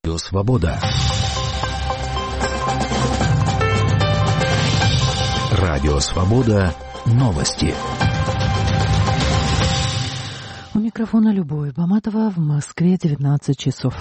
Радио Свобода. Радио Свобода. Новости. У микрофона Любовь Баматова. В Москве 19 часов.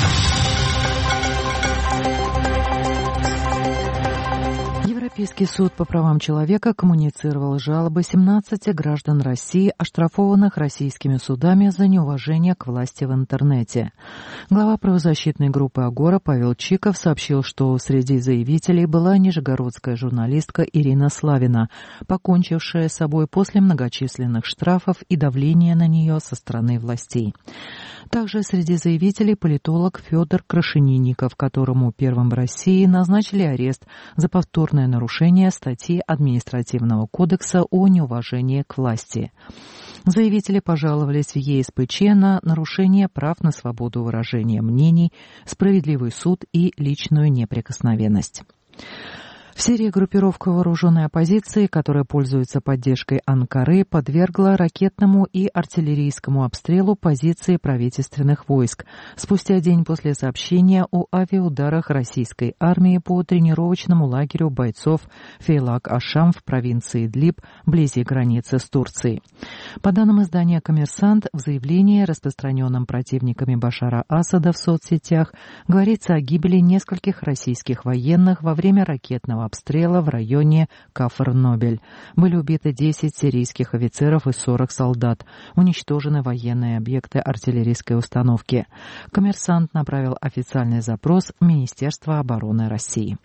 Европейский суд по правам человека коммуницировал жалобы 17 граждан России, оштрафованных российскими судами за неуважение к власти в интернете. Глава правозащитной группы «Агора» Павел Чиков сообщил, что среди заявителей была нижегородская журналистка Ирина Славина, покончившая с собой после многочисленных штрафов и давления на нее со стороны властей. Также среди заявителей политолог Федор Крашенинников, которому первым в России назначили арест за повторное нарушение статьи Административного кодекса о неуважении к власти. Заявители пожаловались в ЕСПЧ на нарушение прав на свободу выражения мнений, справедливый суд и личную неприкосновенность. В Сирии группировка вооруженной оппозиции, которая пользуется поддержкой Анкары, подвергла ракетному и артиллерийскому обстрелу позиции правительственных войск спустя день после сообщения о авиаударах российской армии по тренировочному лагерю бойцов Фейлак-Ашам в провинции Идлиб, вблизи границы с Турцией. По данным издания «Коммерсант», в заявлении, распространенном противниками Башара Асада в соцсетях, говорится о гибели нескольких российских военных во время ракетного обстрела в районе Кафр-Нобель. Были убиты 10 сирийских офицеров и 40 солдат. Уничтожены военные объекты артиллерийской установки. «Коммерсант» направил официальный запрос в Министерство обороны России.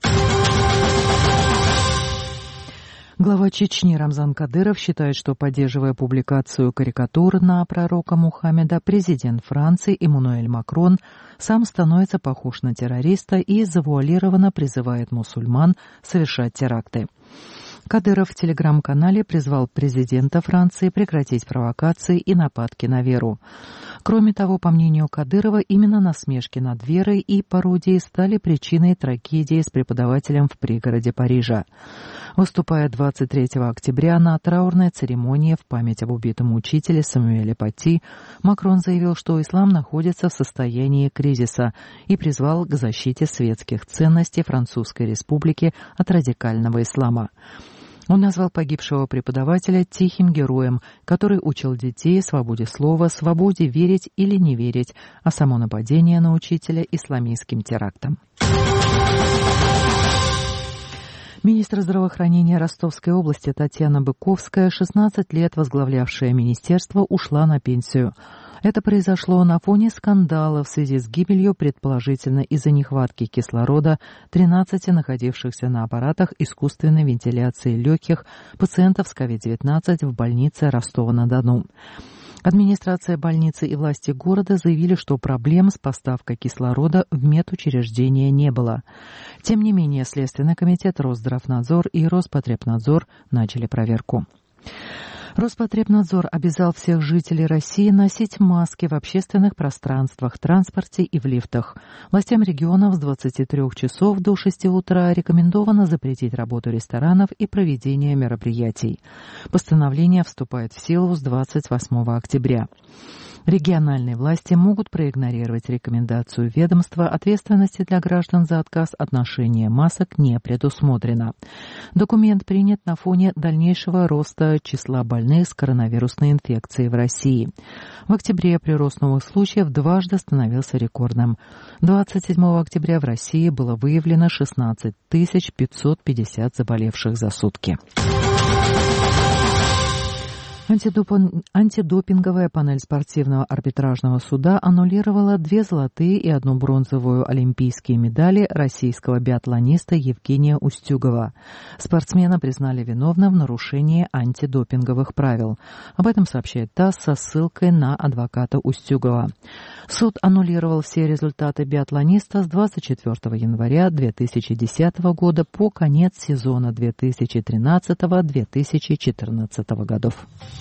Глава Чечни Рамзан Кадыров считает, что, поддерживая публикацию карикатур на пророка Мухаммеда, президент Франции Эммануэль Макрон сам становится похож на террориста и завуалированно призывает мусульман совершать теракты. Кадыров в телеграм-канале призвал президента Франции прекратить провокации и нападки на веру. Кроме того, по мнению Кадырова, именно насмешки над верой и пародии стали причиной трагедии с преподавателем в пригороде Парижа. Выступая 23 октября на траурной церемонии в память об убитом учителе Самуэле Пати, Макрон заявил, что ислам находится в состоянии кризиса и призвал к защите светских ценностей Французской Республики от радикального ислама. Он назвал погибшего преподавателя тихим героем, который учил детей свободе слова, свободе верить или не верить, а само нападение на учителя исламистским терактом. Министр здравоохранения Ростовской области Татьяна Быковская, 16 лет возглавлявшая министерство, ушла на пенсию. Это произошло на фоне скандала в связи с гибелью, предположительно из-за нехватки кислорода, 13 находившихся на аппаратах искусственной вентиляции легких пациентов с COVID-19 в больнице Ростова-на-Дону. Администрация больницы и власти города заявили, что проблем с поставкой кислорода в медучреждение не было. Тем не менее, Следственный комитет, Росздравнадзор и Роспотребнадзор начали проверку. Роспотребнадзор обязал всех жителей России носить маски в общественных пространствах, транспорте и в лифтах. Властям регионов с 23 часов до 6 утра рекомендовано запретить работу ресторанов и проведение мероприятий. Постановление вступает в силу с 28 октября. Региональные власти могут проигнорировать рекомендацию ведомства, ответственности для граждан за отказ от ношения масок не предусмотрено. Документ принят на фоне дальнейшего роста числа больных с коронавирусной инфекцией в России. В октябре прирост новых случаев дважды становился рекордным. 27 октября в России было выявлено 16 550 заболевших за сутки. Антидопинговая панель спортивного арбитражного суда аннулировала 2 золотые и 1 бронзовую олимпийские медали российского биатлониста Евгения Устюгова. Спортсмена признали виновным в нарушении антидопинговых правил. Об этом сообщает ТАСС со ссылкой на адвоката Устюгова. Суд аннулировал все результаты биатлониста с 24 января 2010 года по конец сезона 2013-2014 годов.